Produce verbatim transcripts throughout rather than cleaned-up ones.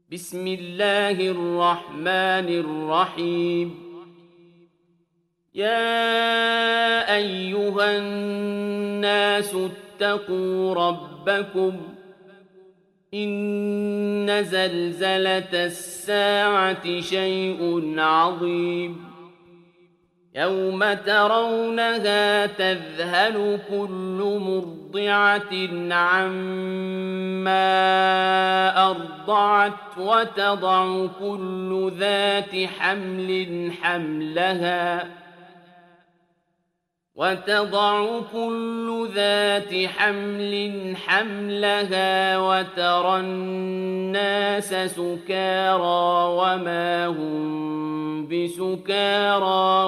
بسم الله الرحمن الرحيم. يا أيها الناس اتقوا ربكم إن زلزلة الساعة شيء عظيم يوم ترونها تذهل كل مرضعة عما أرضعت وتضع كل ذات حمل حملها وتضع كل ذات حمل حملها وترى الناس سكارى وما هم بسكارى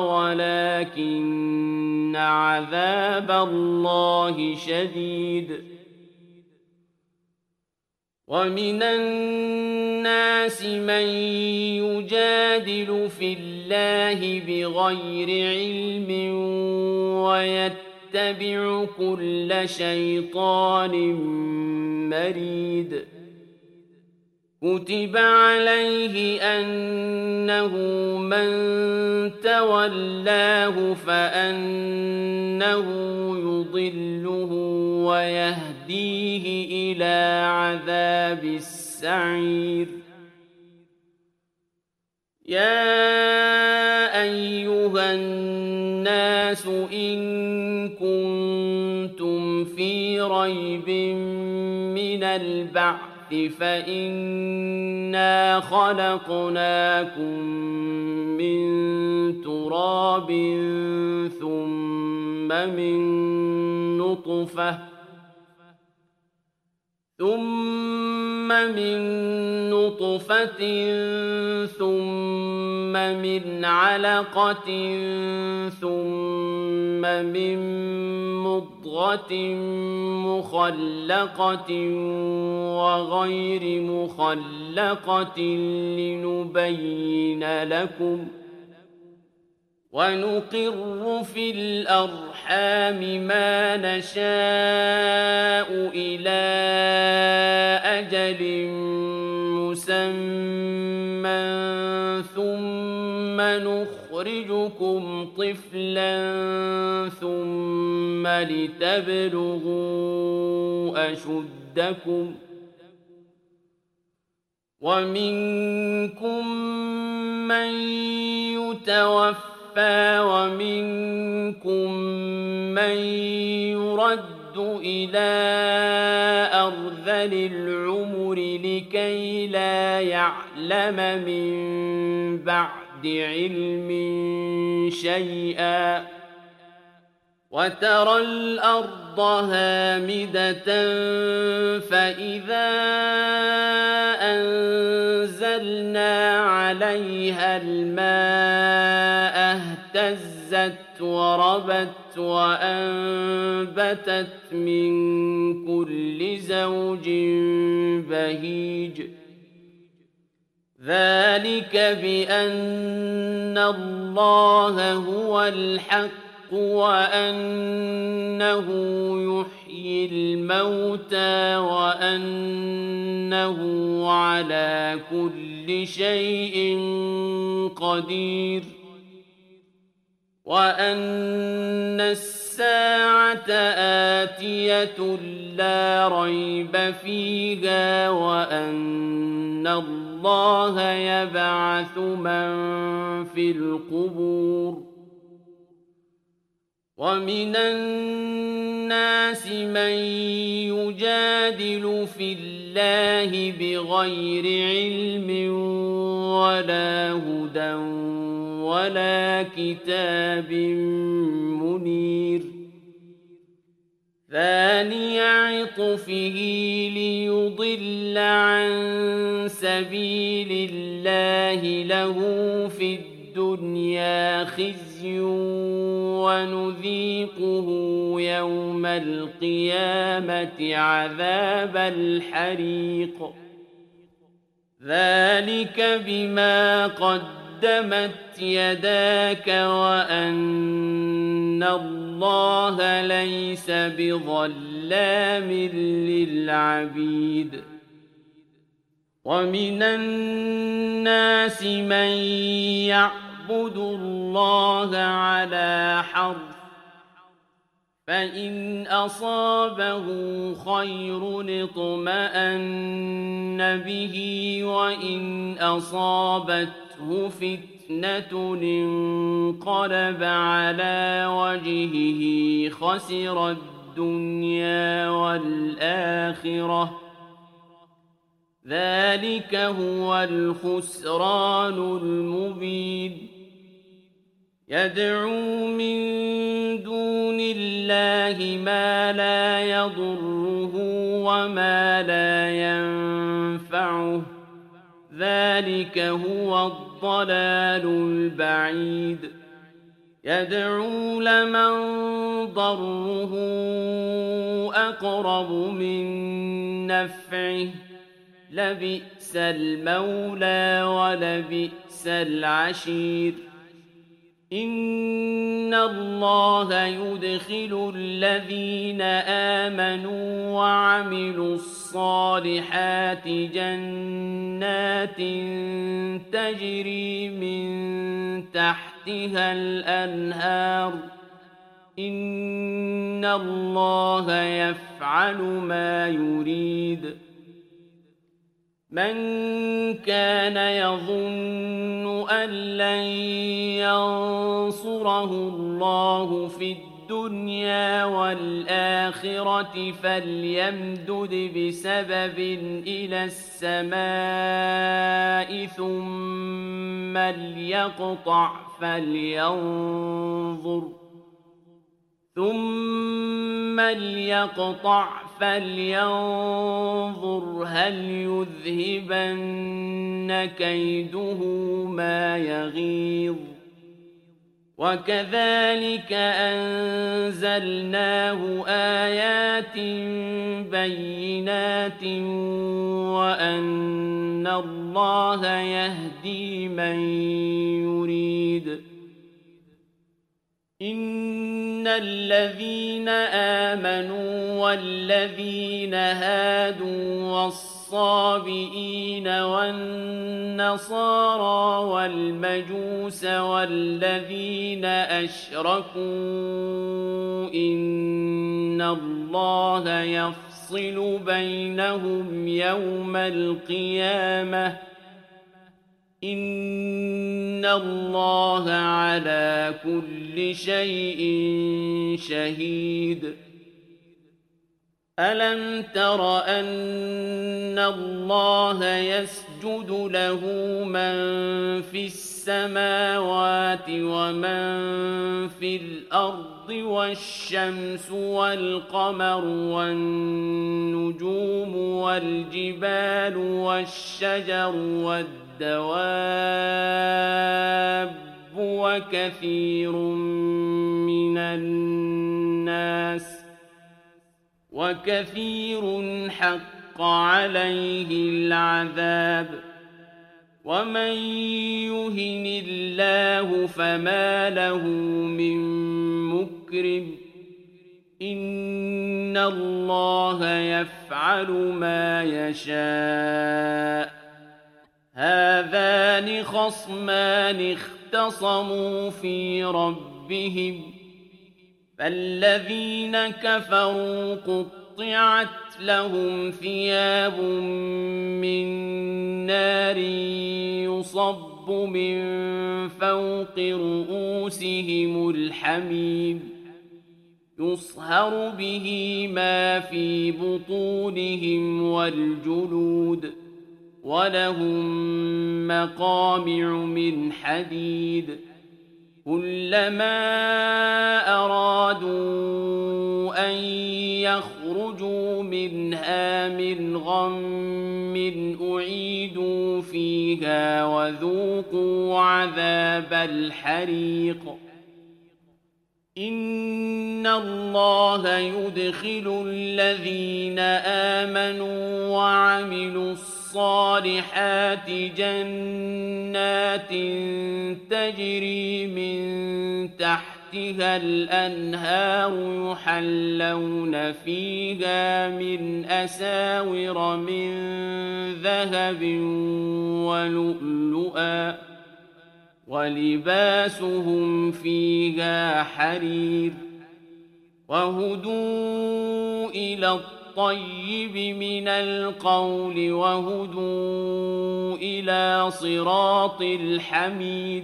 ولكن عذاب الله شديد. ومن الناس من يجادل في الله بغير علم ويتبع كل شيطان مريد. كتب عليه أنه من تولاه فأنه يضله ويهديه إلى عذاب السعير. يا أيها الناس إن كنتم في ريب من البعث فإنا خلقناكم من تراب ثم من نطفة ثم من نطفة ثم من علقة ثم من مضغة مخلقة وغير مخلقة لنبين لكم ونقر في الأرحام ما نشاء إلى أجل مسمى ثم نخرجكم طفلا ثم لتبلغوا أشدكم ومنكم من يتوفى ومنكم من يرد إلى أرذل العمر لكي لا يعلم من بعد علم شيئا. وترى الأرض هامدة فإذا أنزلنا عليها الماء اهتزت وربت وأنبتت من كل زوج بهيج. ذلك بأن الله هو الحق وأنه يحيي الموتى وأنه على كل شيء قدير وأن الساعة آتية لا ريب فيها وأن الله يبعث من في القبور. ومن الناس من يجادل في الله بغير علم ولا هدى ولا كتاب منير. ثاني عطفه ليضل عن سبيل الله له في الدنيا خزي ونذيقه يوم القيامة عذاب الحريق. ذلك بما قدمت يداك وأن الله ليس بظلام للعبيد. ومن الناس من يعبد الله على حرف فإن أصابه خير اطمأن به وإن أصابته فتنة انقلب على وجهه خسر الدنيا والآخرة ذلك هو الخسران المبين يدعو من دون الله ما لا يضره وما لا ينفعه ذلك هو الضلال البعيد يدعو لمن ضره أقرب من نفعه لبئس المولى ولبئس العشير إن الله يدخل الذين آمنوا وعملوا الصالحات جنات تجري من تحتها الأنهار إن الله يفعل ما يريد من كان يظن أن لن ينصره الله في الدنيا والآخرة فليمدد بسبب إلى السماء ثم ليقطع فلينظر ثم ليقطع فلينظر هل يذهبن كيده ما يغيظ وكذلك أنزلناه آيات بينات وأن الله يهدي من يريد إن الذين آمنوا والذين هادوا والصابئين والنصارى والمجوس والذين أشركوا إن الله يفصل بينهم يوم القيامة إن الله على كل شيء شهيد ألم تر أن الله يسجد له من في السماوات ومن في الأرض والشمس والقمر والنجوم والجبال والشجر والدواب الدواب وكثير من الناس وكثير حق عليه العذاب ومن يهن الله فما له من مكرم إن الله يفعل ما يشاء هذان خصمان اختصموا في ربهم فالذين كفروا قطعت لهم ثياب من نار يصب من فوق رؤوسهم الحميم يصهر به ما في بطونهم والجلود ولهم مقامع من حديد كلما أرادوا أن يخرجوا منها من غم أعيدوا فيها وذوقوا عذاب الحريق إن الله يدخل الذين آمنوا وعملوا الصالحات جنات تجري من تحت تحتها الأنهار يحلون فيها من أساور من ذهب ولؤلؤا ولباسهم فيها حرير وهدوا إلى الطيب من القول وهدوا إلى صراط الحميد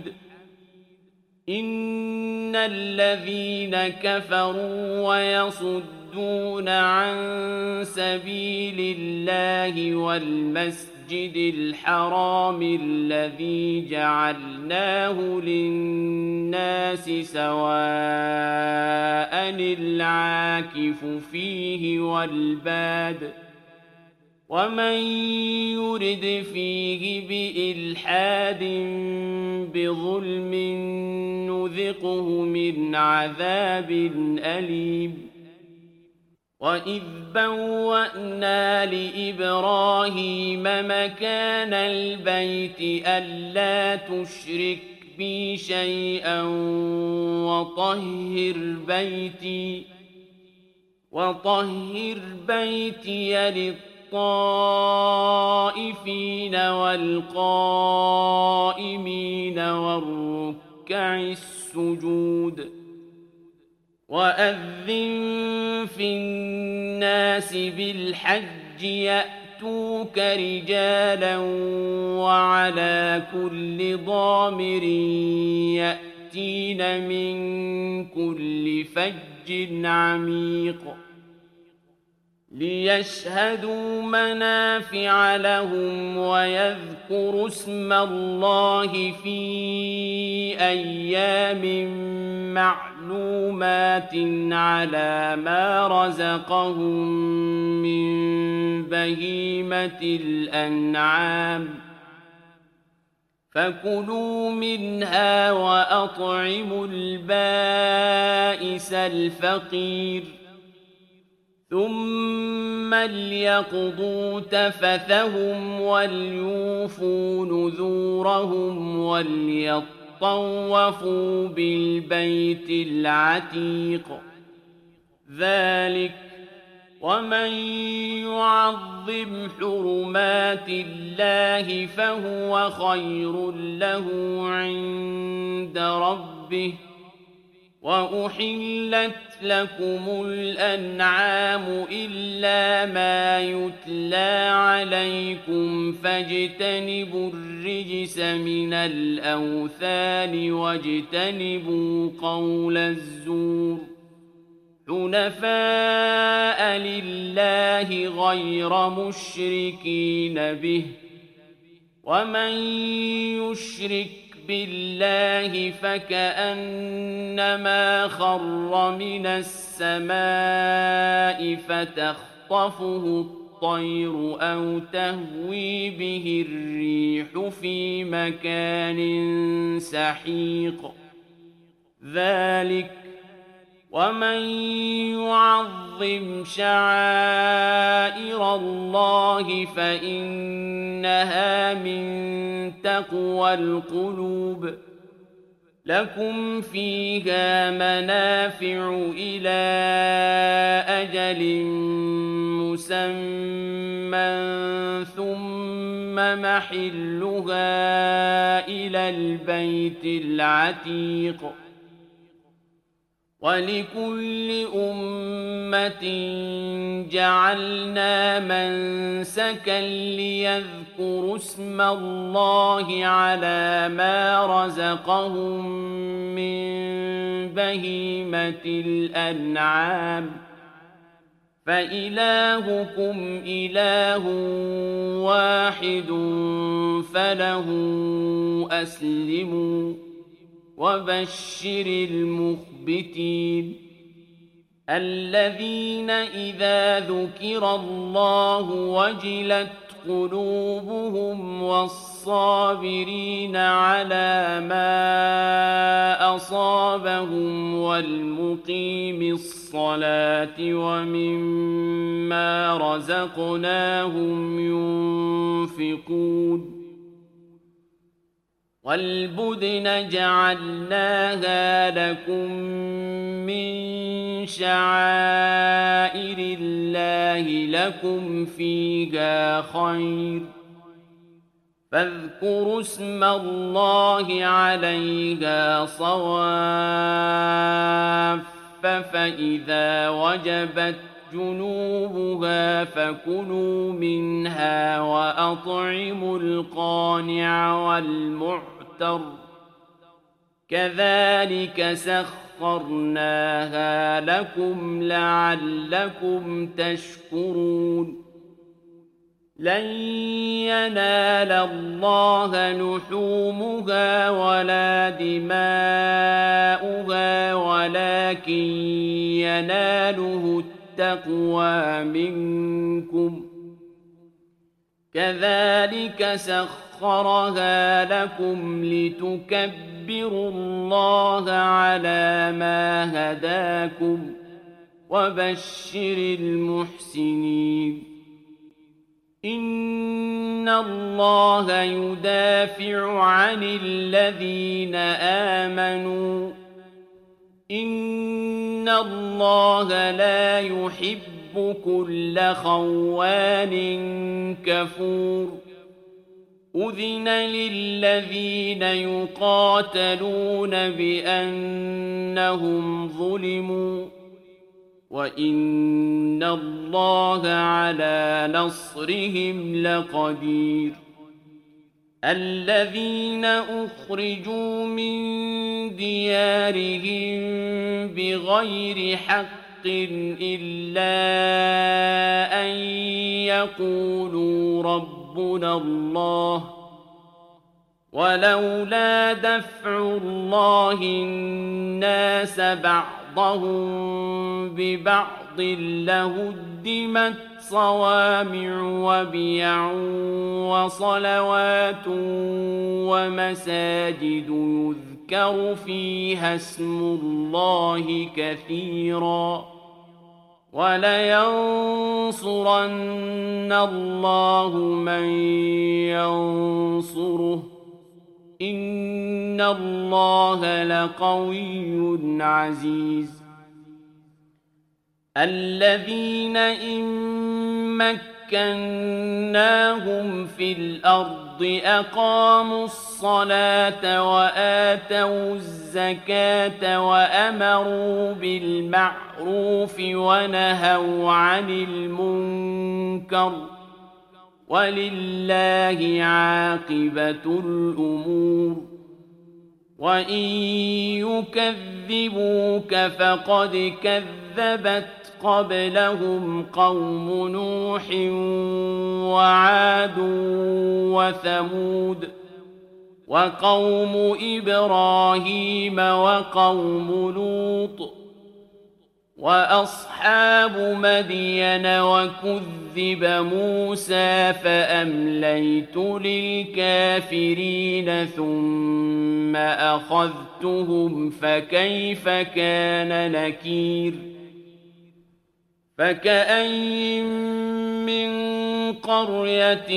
إن الذين كفروا ويصدون عن سبيل الله والمسجد الحرام الذي جعلناه للناس سواء العاكف فيه والباد ومن يرد فيه بإلحاد بظلم نذقه من عذاب أليم وإذ بوأنا لإبراهيم مكان البيت ألا تشرك بي شيئا وطهر بيتي وطهر بيتي للطائفين والقائمين والركع السجود وأذن في الناس بالحج يأتوك رجالا وعلى كل ضامر يأتين من كل فج عميق ليشهدوا منافع لهم ويذكروا اسم الله في أيام معلومات على ما رزقهم من بهيمة الأنعام فكلوا منها وأطعموا البائس الفقير ثم ليقضوا تفثهم وليوفوا نذورهم وليطوفوا بالبيت العتيق ذلك ومن يعظم حرمات الله فهو خير له عند ربه وأحلت لكم الأنعام إلا ما يتلى عليكم فاجتنبوا الرجس من الأوثان واجتنبوا قول الزور حنفاء لله غير مشركين به ومن يشرك بالله فكأنما خر من السماء فتخطفه الطير أو تهوي به الريح في مكان سحيق ذلك ومن يعظم شعائر الله فإنها من تقوى القلوب لكم فيها منافع إلى أجل مسمى ثم محلها إلى البيت العتيق ولكل أمة جعلنا منسكا ليذكروا اسم الله على ما رزقهم من بهيمة الأنعام فإلهكم إله واحد فله أسلموا وبشر المخبتين الذين إذا ذكر الله وجلت قلوبهم والصابرين على ما أصابهم والمقيم الصلاة ومما رزقناهم ينفقون وَالْبُدْنَ جَعَلْنَاهَا لَكُم مِّن شَعَائِرِ اللَّهِ لَكُمْ فِيهَا خَيْرٌ ۖ فاذكروا اسم الله عليها صواف فإذا وجبت جنوبها فكلوا منها وأطعموا القانع والمعتر كذلك سخرناها لكم لعلكم تشكرون لن ينال الله لحومها ولا دماؤها ولكن يناله التقوى منكم كذلك سخرها لكم لتكبروا الله على ما هداكم وبشر المحسنين إن الله يدافع عن الذين آمنوا إن الله لا يحب كل خوان كفور أذن للذين يقاتلون بأنهم ظلموا وَإِنَّ اللَّهَ عَلَى نَصْرِهِمْ لَقَدِيرٌ الَّذِينَ أُخْرِجُوا مِنْ دِيَارِهِمْ بِغَيْرِ حَقٍّ إِلَّا أَنْ يَقُولُوا رَبُّنَا اللَّهُ وَلَوْلَا دَفْعُ اللَّهِ النَّاسَ بَعْضَهُم ببعض لهدمت صوامع وبيع وصلوات ومساجد يذكر فيها اسم الله كثيرا ولينصرن الله من ينصره إن الله لقوي عزيز الذين إن مكناهم في الأرض أقاموا الصلاة وآتوا الزكاة وأمروا بالمعروف ونهوا عن المنكر ولله عاقبة الأمور وإن يكذبوك فقد كذبت قبلهم قوم نوح وعاد وثمود وقوم إبراهيم وقوم لوط وأصحاب مدين وكذب موسى فأمليت للكافرين ثم أخذتهم فكيف كان نكير فكأين من قرية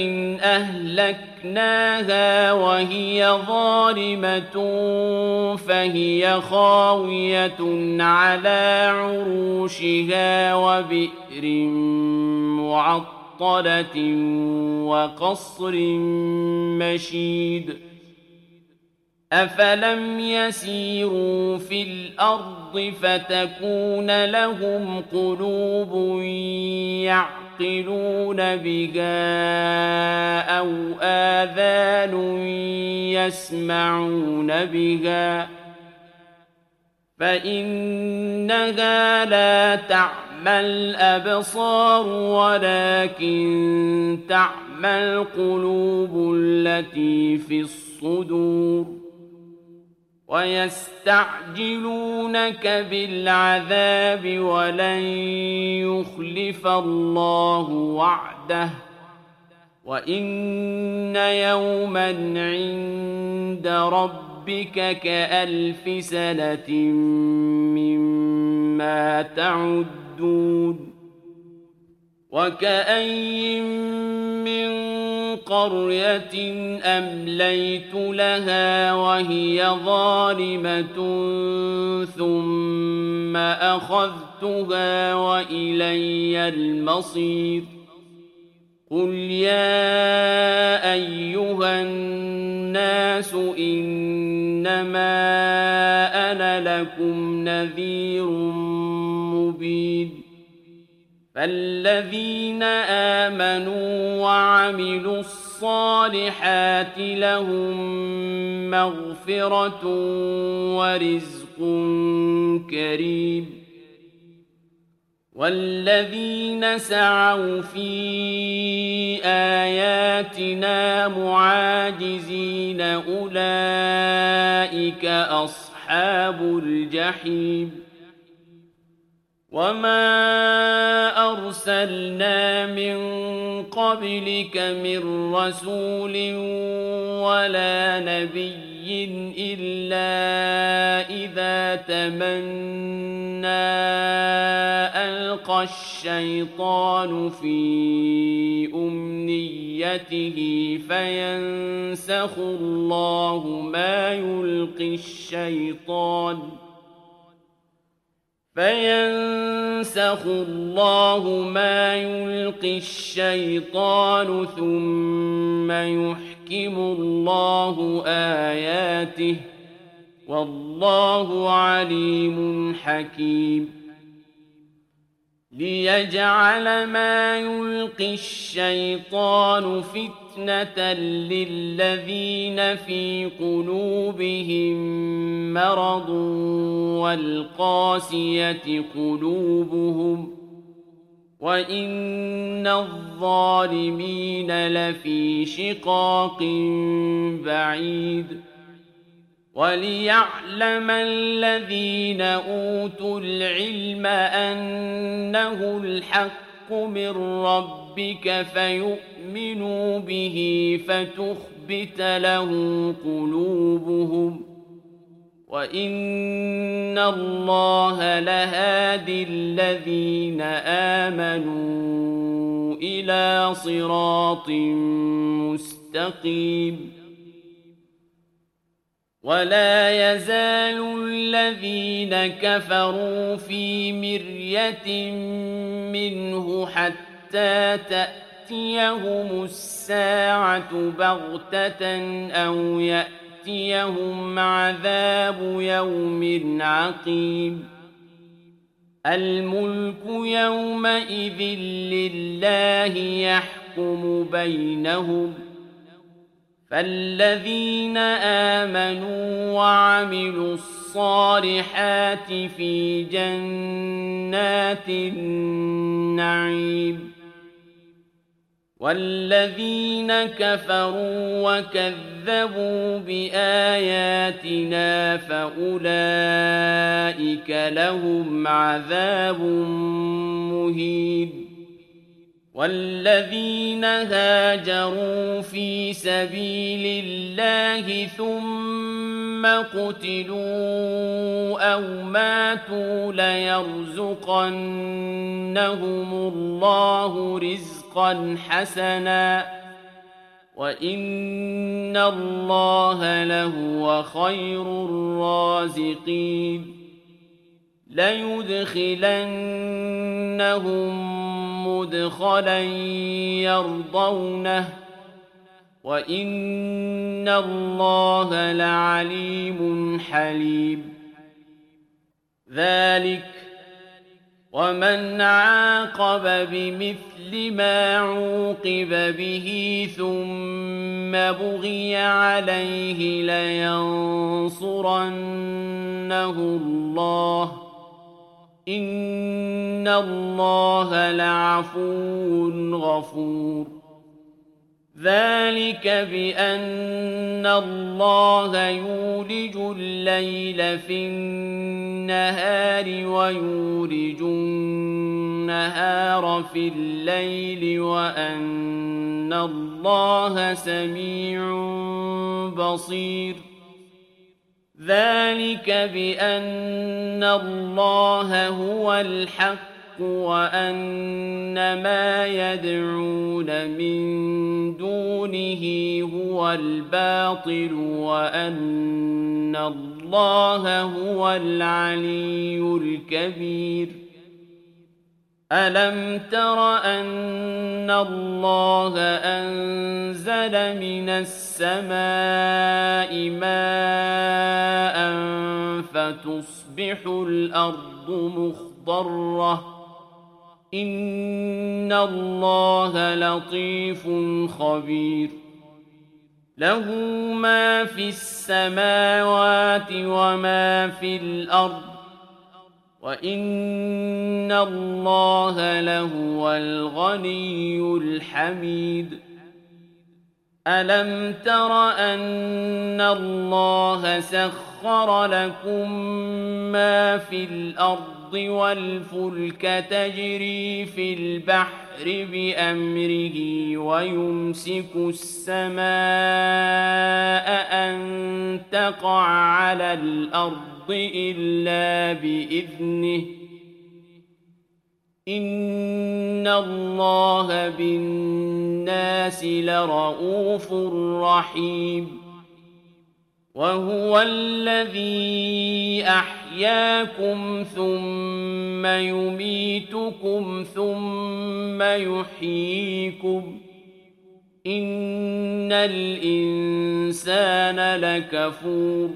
أهلكناها وهي ظالمة فهي خاوية على عروشها وبئر معطلة وقصر مشيد أفلم يسيروا في الأرض فتكون لهم قلوب يعقلون بها أو آذان يسمعون بها فإنها لا تعمى الأبصار ولكن تعمى القلوب التي في الصدور ويستعجلونك بالعذاب ولن يخلف الله وعده وإن يوما عند ربك كألف سنة مما تعدون وكأين من قرية أمليت لها وهي ظالمة ثم أخذتها وإلي المصير قل يا أيها الناس إنما أنا لكم نذير مبين فالذين آمنوا وعملوا الصالحات لهم مغفرة ورزق كريم والذين سعوا في آياتنا معاجزين أولئك أصحاب الجحيم وما أرسلنا من قبلك من رسول ولا نبي إلا إذا تمنى ألقى الشيطان في أمنيته فينسخ الله ما يلقي الشيطان فينسخ الله ما يلقي الشيطان ثم يحكم الله آياته والله عليم حكيم ليجعل ما يلقي الشيطان فتنة للذين في قلوبهم مرض والقاسية قلوبهم وإن الظالمين لفي شقاق بعيد وليعلم الذين أوتوا العلم أنه الحق من ربك فيؤمنوا به فتخبت له قلوبهم وإن الله لهادي الذين آمنوا إلى صراط مستقيم ولا يزال الذين كفروا في مرية منه حتى تأتيهم الساعة بغتة أو يأتيهم عذاب يوم عقيم الملك يومئذ لله يحكم بينهم فالذين آمنوا وعملوا الصالحات في جنات النعيم والذين كفروا وكذبوا بآياتنا فأولئك لهم عذاب مهين والذين هاجروا في سبيل الله ثم قتلوا أو ماتوا ليرزقنهم الله رزقا حسنا وإن الله لهو خير الرازقين ليدخلنهم مدخلا يرضونه وإن الله لعليم حليم ذلك ومن عاقب بمثل ما عوقب به ثم بغي عليه لينصرنه الله إن الله لعفو غفور ذلك بأن الله يولج الليل في النهار ويولج النهار في الليل وأن الله سميع بصير ذلك بأن الله هو الحق وأن ما يدعون من دونه هو الباطل وأن الله هو العلي الكبير ألم تر أن الله أنزل من السماء ماء فتصبح الأرض مخضرة إن الله لطيف خبير له ما في السماوات وما في الأرض وإن الله لهو الغني الحميد ألم تر أن الله سخر لكم ما في الأرض والفلك تجري في البحر بأمره ويمسك السماء أن تقع على الأرض إلا بإذنه إن الله بالناس لرءوف رحيم وهو الذي أحياكم ثم يميتكم ثم يحييكم إن الإنسان لكفور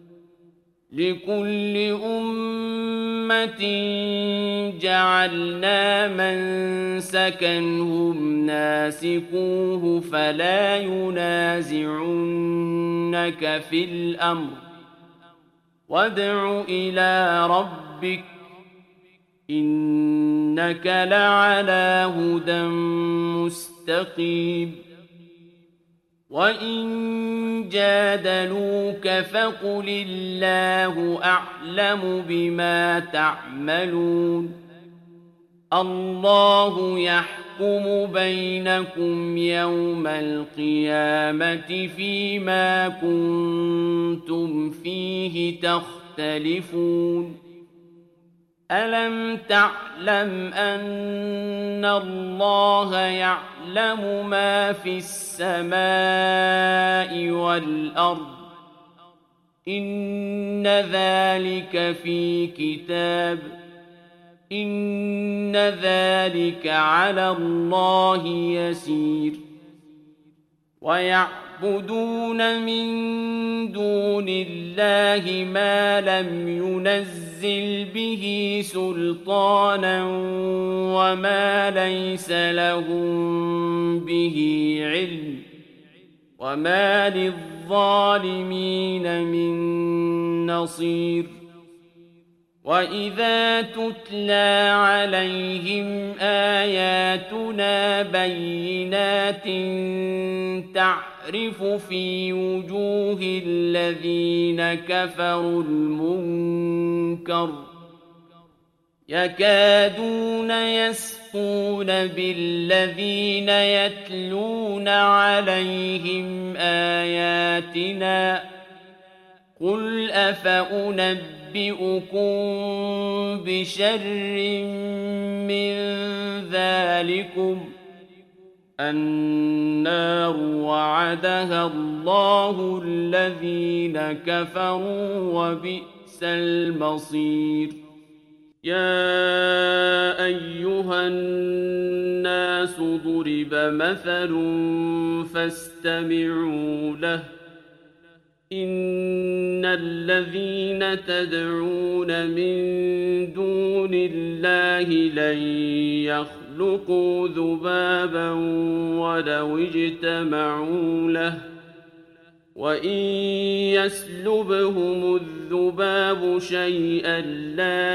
لكل أمة جعلنا منسكا هم ناسكوه فلا ينازعنك في الأمر وادع إلى ربك إنك لعلى هدى مستقيم وإن جادلوك فقل الله أعلم بما تعملون الله يحكم بينكم يوم القيامة فيما كنتم فيه تختلفون ألم تعلم أن الله يعلم ما في السماء والأرض إن ذلك في كتاب إن ذلك على الله يسير ويعبدون من دون الله ما لم ينزل به سلطانا وما ليس لهم به علم وما للظالمين من نصير وإذا تتلى عليهم آياتنا بينات تعرف في وجوه الذين كفروا المنكر يكادون يسقون بالذين يتلون عليهم آياتنا قل أفأنبئكم بشر من ذلكم النار وعدها الله الذين كفروا وبئس المصير يا أيها الناس ضرب مثل فاستمعوا له إن الذين تدعون من دون الله لن يخلقوا ذبابا ولو اجتمعوا له وإن يسلبهم الذباب شيئا لا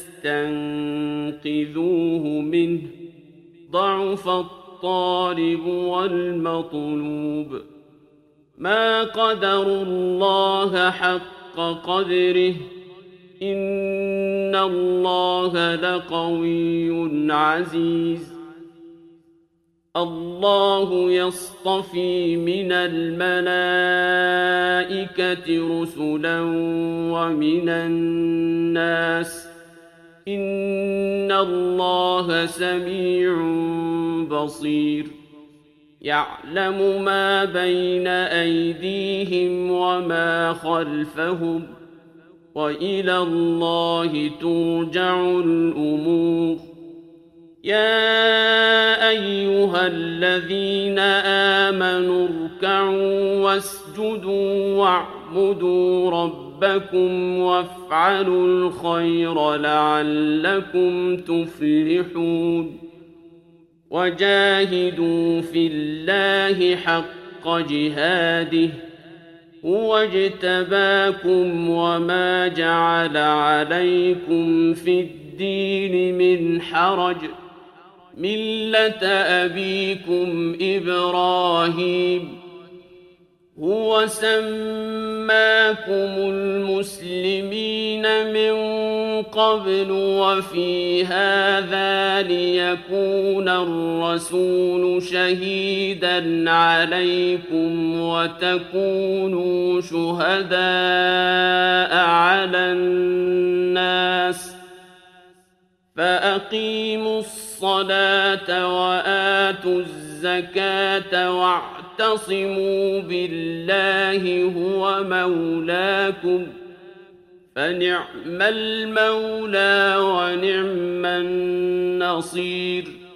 يستنقذوه منه ضعف الطالب والمطلوب ما قدروا الله حق قدره إن الله لقوي عزيز الله يصطفي من الملائكة رسلا ومن الناس إن الله سميع بصير يعلم ما بين أيديهم وما خلفهم وإلى الله ترجع الأمور يا أيها الذين آمنوا اركعوا واسجدوا واعبدوا ربكم وافعلوا الخير لعلكم تفلحون وجاهدوا في الله حق جهاده هو اجتباكم وما جعل عليكم في الدين من حرج ملة أبيكم إبراهيم هو سماكم المسلمين من قبل وفي هذا ليكون الرسول شهيدا عليكم وتكونوا شهداء على الناس فأقيموا الصلاة وآتوا الزكاة واعتصموا بالله هو مولاكم فنعم المولى ونعم النصير